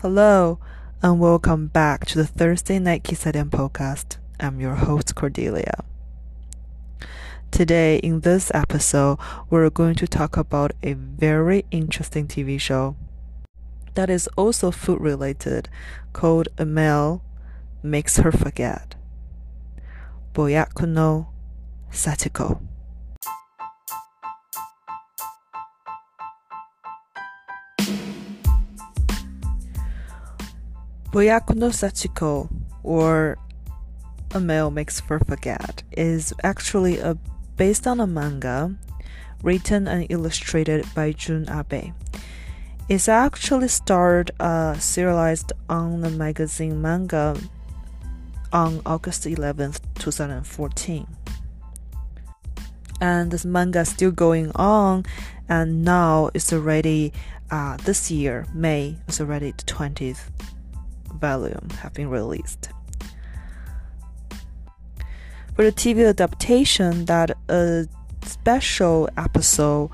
Hello, and welcome back to the Thursday Night Kisadian podcast. I'm your host, Cordelia. Today, in this episode, we're going to talk about a very interesting TV show that is also food-related, called A Male Makes Her Forget. Byaku no Sachiko. Byaku no Sachiko, or A Male Makes Her Forget, is actually based on a manga written and illustrated by Jun Abe. It's actually serialized on the magazine Manga on August 11th, 2014. And this manga is still going on, and now it's already, this year, May, it's already the 20th volume have been released. For the TV adaptation, that a special episode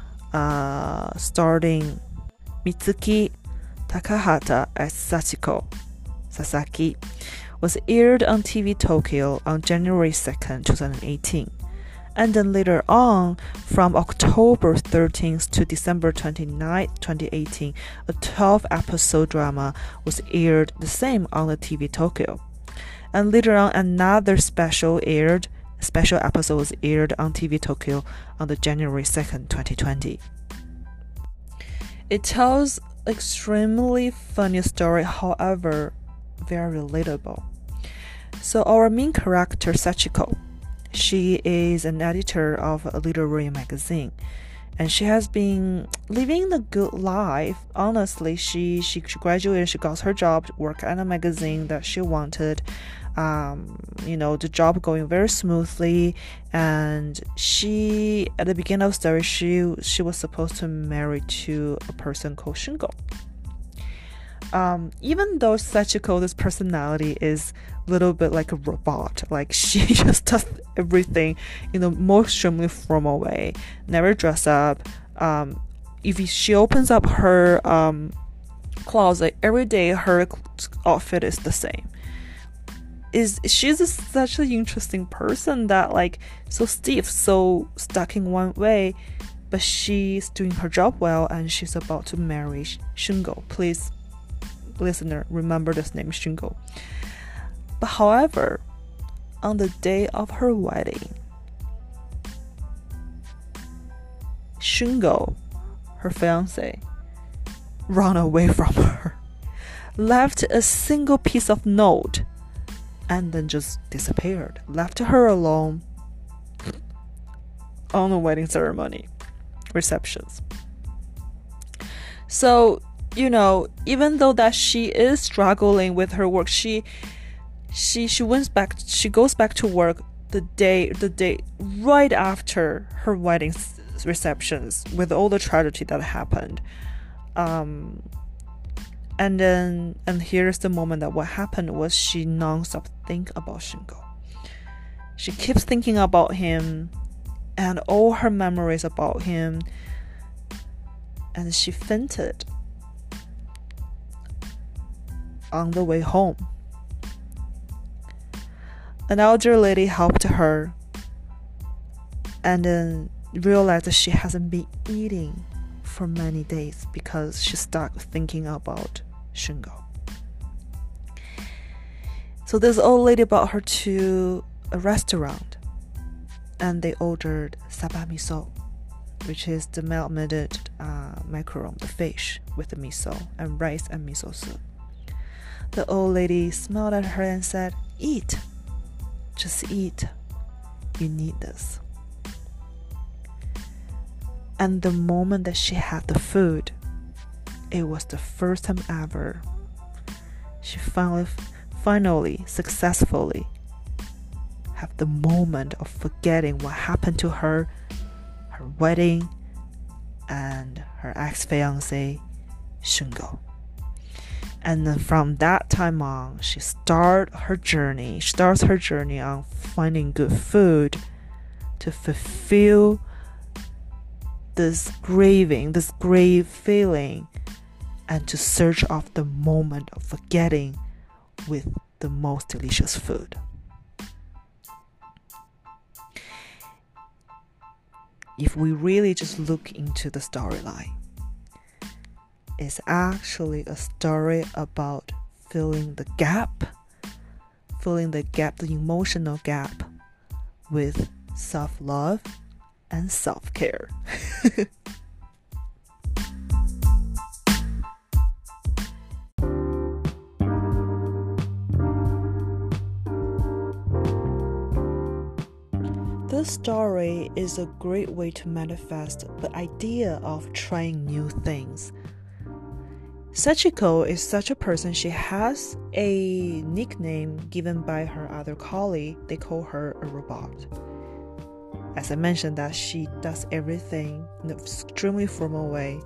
starring Mitsuki Takahata as Sachiko Sasaki was aired on TV Tokyo on January 2nd, 2018. And then later on, from October 13th to December 29th, 2018, a 12-episode drama was aired the same on the TV Tokyo. And later on, another special episode was aired on TV Tokyo on the January 2nd, 2020. It tells extremely funny story, however, very relatable. So our main character, Sachiko, she is an editor of a literary magazine, and she has been living the good life. Honestly, she graduated, she got her job, work at a magazine that she wanted. The job going very smoothly, and she, at the beginning of the story, she was supposed to marry to a person called Shingo. Even though Sachiko, this personality is a little bit like a robot, like she just does everything in the most extremely formal way, never dress up. If she opens up her closet every day, her outfit is the same. She's such an interesting person that, like, so stiff, so stuck in one way, but she's doing her job well, and she's about to marry Shingo. Please, listener, remember this name, Shingo. But however, on the day of her wedding, Shingo, her fiance, ran away from her, left a single piece of note, and then just disappeared, left her alone on the wedding ceremony receptions. So, even though that she is struggling with her work, she goes back to work the day right after her wedding receptions, with all the tragedy that happened. And here's the moment that what happened was she non-stop think about Shingo. She keeps thinking about him and all her memories about him, and she fainted on the way home. An elder lady helped her, and then realized that she hasn't been eating for many days because she started thinking about Shingo. So this old lady brought her to a restaurant, and they ordered saba miso, which is the melted macaron, the fish with the miso, and rice and miso soup. The old lady smiled at her and said, "Eat. Just eat. You need this." And the moment that she had the food, it was the first time ever she finally successfully have the moment of forgetting what happened to her wedding, and her ex-fiancé, Shingo. And then from that time on, she starts her journey on finding good food to fulfill this grave feeling and to search of the moment of forgetting with the most delicious food. If we really just look into the storyline, it's actually a story about filling the gap, the emotional gap with self-love and self-care. This story is a great way to manifest the idea of trying new things. Sachiko is such a person. She has a nickname given by her other colleague. They call her a robot. As I mentioned, that she does everything in an extremely formal way.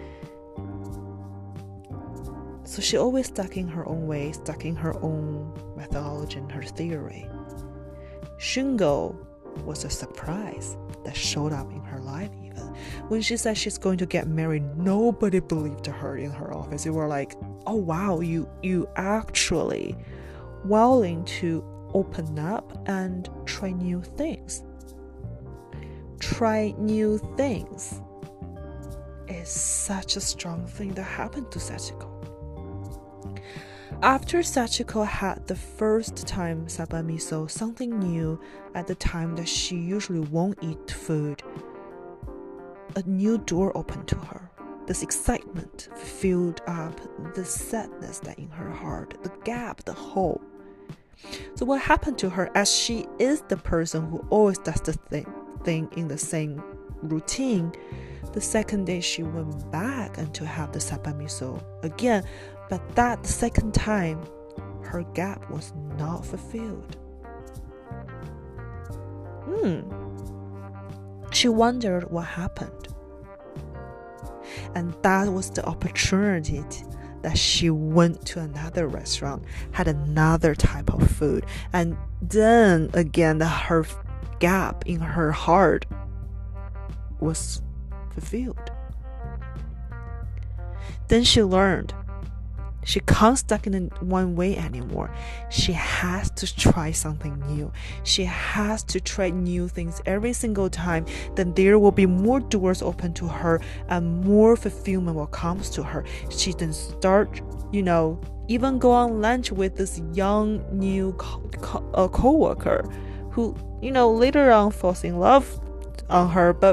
So she always stuck in her own way, stuck in her own methodology and her theory. Shungo was a surprise that showed up in her life. Even when she said she's going to get married, nobody believed her in her office. They were like, oh wow, you actually willing to open up and try new things. Try new things is such a strong thing that happened to Sachiko. After Sachiko had the first time saba miso, something new at the time that she usually won't eat food, a new door opened to her. This excitement filled up the sadness that in her heart, the gap, the hole. So what happened to her, as she is the person who always does the thing in the same routine, the second day she went back and to have the saba miso again. But that second time, her gap was not fulfilled. She wondered what happened. And that was the opportunity that she went to another restaurant, had another type of food. And then again, her gap in her heart was fulfilled. Then she learned she can't stuck in one way anymore. She has to try something new. She has to try new things every single time. Then there will be more doors open to her and more fulfillment will come to her. She then start, even go on lunch with this young new co-worker who, later on falls in love on her, but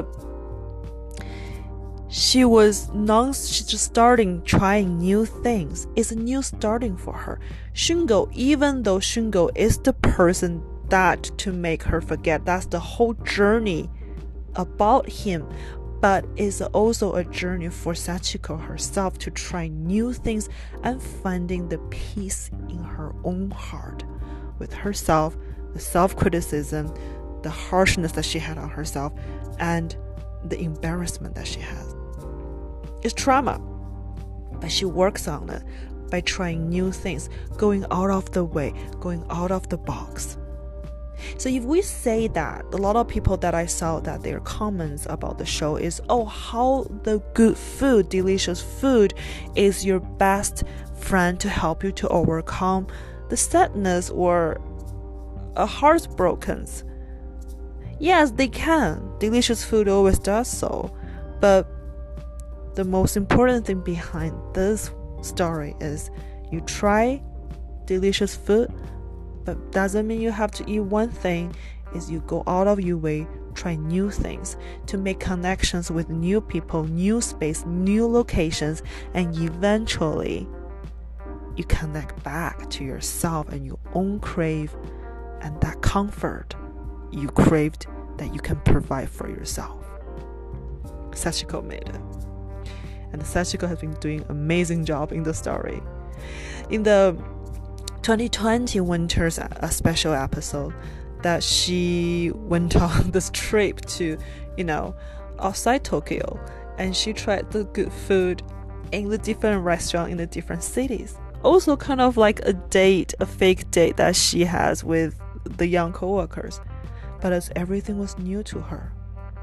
she's just starting trying new things. It's a new starting for her. Shungo, even though Shungo is the person that to make her forget, that's the whole journey about him, but it's also a journey for Sachiko herself to try new things and finding the peace in her own heart with herself, the self-criticism, the harshness that she had on herself, and the embarrassment that she has. It's trauma, but she works on it by trying new things, going out of the way, going out of the box. So if we say that, a lot of people that I saw that their comments about the show is, oh, how the good food, delicious food is your best friend to help you to overcome the sadness or a heartbroken. Yes, they can. Delicious food always does so, but the most important thing behind this story is you try delicious food, but doesn't mean you have to eat one thing. Is you go out of your way, try new things to make connections with new people, new space, new locations, and eventually you connect back to yourself and your own crave and that comfort you craved that you can provide for yourself. Sachiko made it. And Sachiko has been doing an amazing job in the story. In the 2020 winter's a special episode that she went on this trip to, outside Tokyo, and she tried the good food in the different restaurants in the different cities. Also kind of like a fake date that she has with the young co-workers. But as everything was new to her,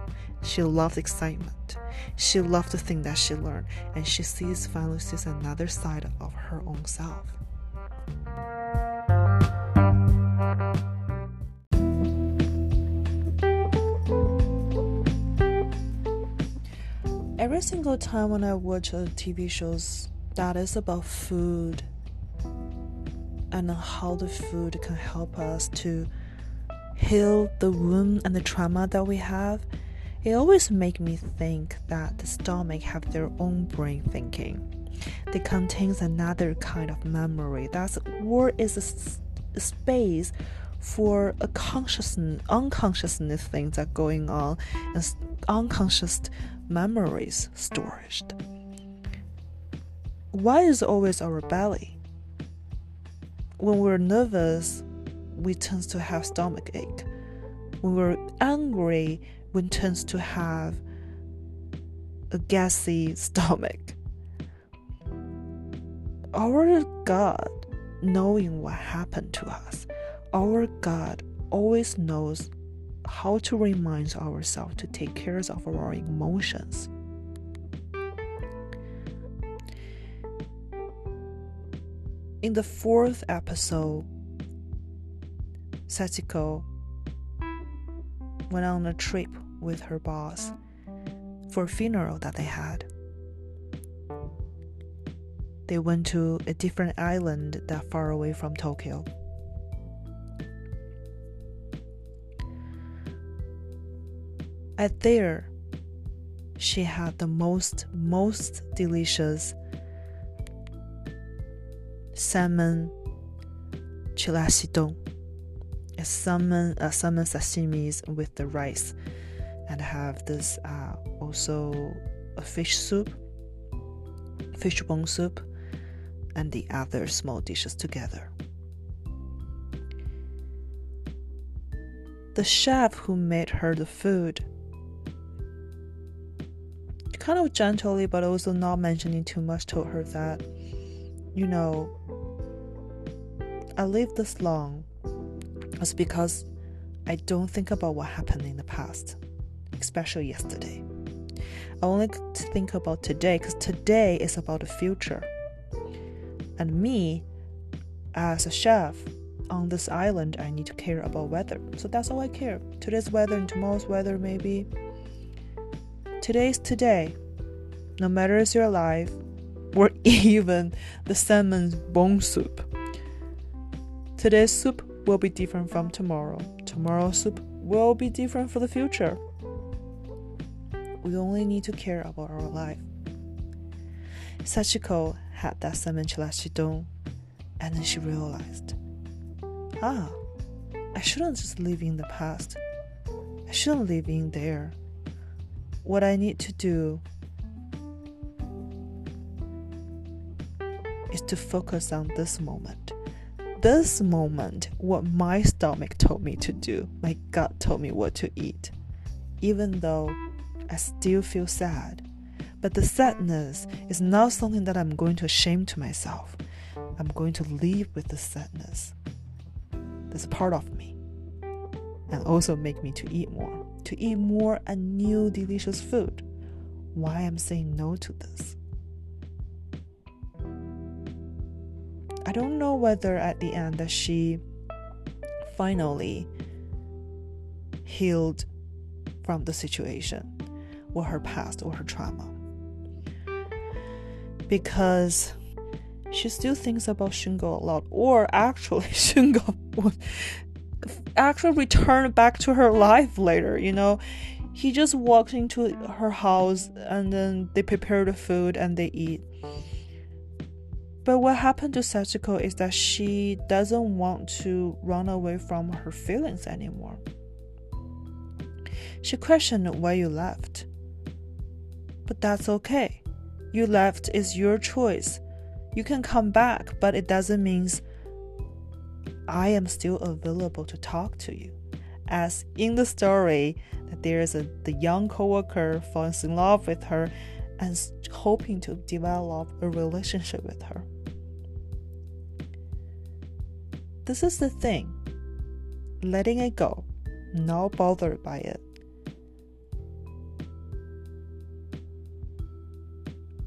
She loved excitement. She loved the thing that she learned, and she finally sees another side of her own self. Every single time when I watch TV shows that is about food and how the food can help us to heal the wound and the trauma that we have, it always makes me think that the stomach have their own brain thinking. They contains another kind of memory. Or is a space for a unconsciousness things that are going on, and unconscious memories storage. Why is always our belly? When we're nervous, we tend to have stomach ache. When we're angry, we tend to have a gassy stomach. Our God, knowing what happened to us, our God always knows how to remind ourselves to take care of our emotions. In the 4th episode, Sachiko went on a trip with her boss for a funeral that they had. They went to a different island that far away from Tokyo. At there, she had the most delicious salmon chilashidong, a salmon sashimis with the rice, and have this also a fish bone soup, and the other small dishes together. The chef who made her the food, kind of gently but also not mentioning too much, told her that, I live this long is because I don't think about what happened in the past, especially yesterday. I only think about today, because today is about the future. And me, as a chef on this island, I need to care about weather. So that's all I care. Today's weather and tomorrow's weather, maybe. Today's today. No matter if you're alive, or even the salmon bone soup. Today's soup will be different from tomorrow. Tomorrow's soup will be different for the future. We only need to care about our life. Sachiko had that salmon chilashidong, and then she realized, I shouldn't just live in the past. I shouldn't live in there. What I need to do is to focus on this moment. This moment, what my stomach told me to do, my gut told me what to eat. Even though I still feel sad, but the sadness is not something that I'm going to shame to myself. I'm going to live with the sadness. That's part of me. And also make me to eat more and new delicious food. Why I'm saying no to this? I don't know whether at the end that she finally healed from the situation, or her past, or her trauma. Because she still thinks about Shingo a lot, or actually Shingo would actually return back to her life later, He just walked into her house and then they prepare the food and they eat. But what happened to Sachiko is that she doesn't want to run away from her feelings anymore. She questioned why you left. But that's okay. You left is your choice. You can come back, but it doesn't mean I am still available to talk to you. As in the story, that there is the young coworker falls in love with her and hoping to develop a relationship with her. This is the thing. Letting it go, not bothered by it.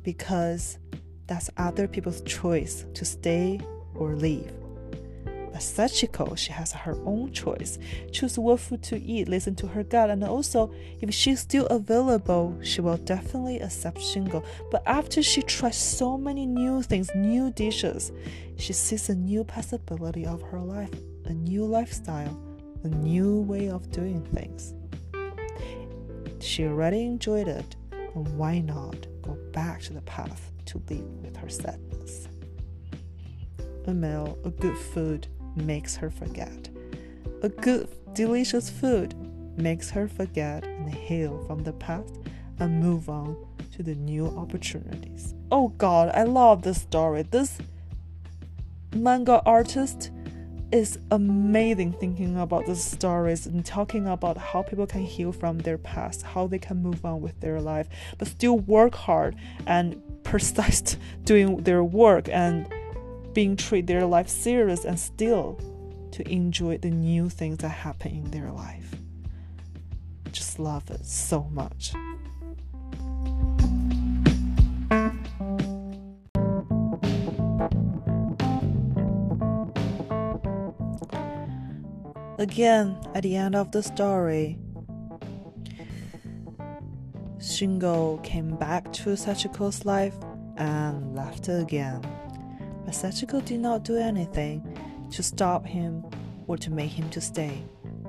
because that's other people's choice to stay or leave. But Sachiko, she has her own choice. Choose what food to eat, listen to her gut, and also, if she's still available, she will definitely accept Shingo. But after she tries so many new things, new dishes, she sees a new possibility of her life, a new lifestyle, a new way of doing things. She already enjoyed it, and why not go back to the path to live with her sadness? A meal, a good food, makes her forget. A good, delicious food makes her forget and heal from the past and move on to the new opportunities. Oh God, I love this story. This manga artist is amazing thinking about these stories and talking about how people can heal from their past, how they can move on with their life, but still work hard and persist doing their work and treat their life serious and still to enjoy the new things that happen in their life. Just love it so much. Again, at the end of the story, Shingo came back to Sachiko's life and left again. But Sachiko did not do anything to stop him or to make him to stay.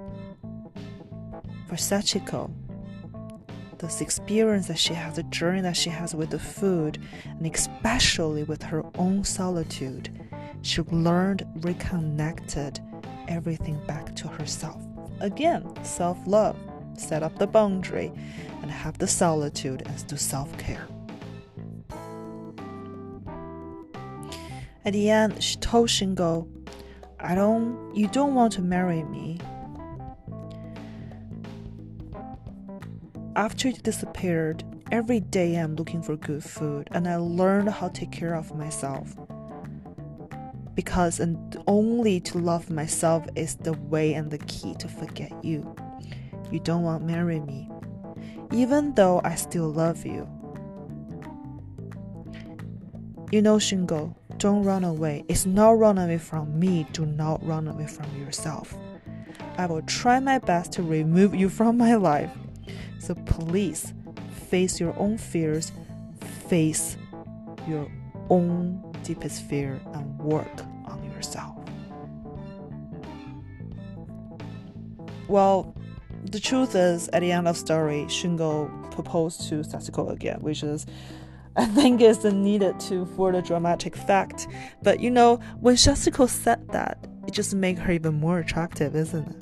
For Sachiko, this experience that she has, the journey that she has with the food, and especially with her own solitude, she learned, reconnected everything back to herself. Again, self-love, set up the boundary, and have the solitude and do self-care. At the end, she told Shingo, you don't want to marry me. After you disappeared, every day I'm looking for good food, and I learned how to take care of myself. Because only to love myself is the way and the key to forget you. You don't want to marry me, even though I still love you. You know, Shingo, don't run away. It's not run away from me. Do not run away from yourself. I will try my best to remove you from my life. So please, face your own fears, face your own deepest fear, and work on yourself. Well, the truth is, at the end of the story, Shingo proposed to Sachiko again, which is, I think, is needed for the dramatic fact. But you know, when Sachiko said that, it just made her even more attractive, isn't it?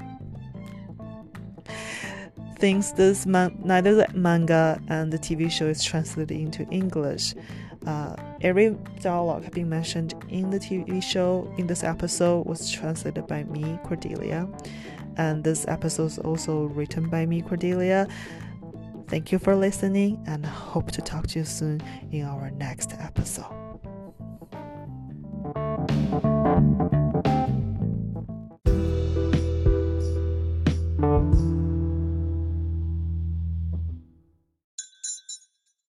Thinks neither the manga and the TV show is translated into English. Every dialogue being mentioned in the TV show in this episode was translated by me, Cordelia, and this episode is also written by me, Cordelia. Thank you for listening, and hope to talk to you soon in our next episode.